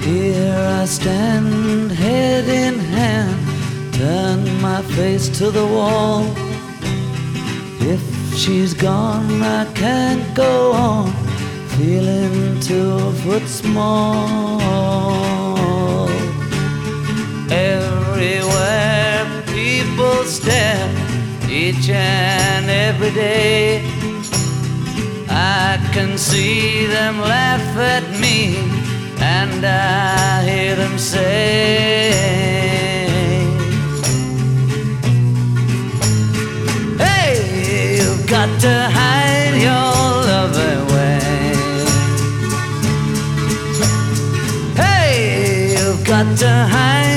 Here I stand, head in hand, turn my face to the wall. If she's gone, I can't go on, feeling 2 foot small. Everywhere people stare, each and every day. I can see them laugh at me, and I hear them say, hey, you've got to hide your love away. Hey, you've got to hide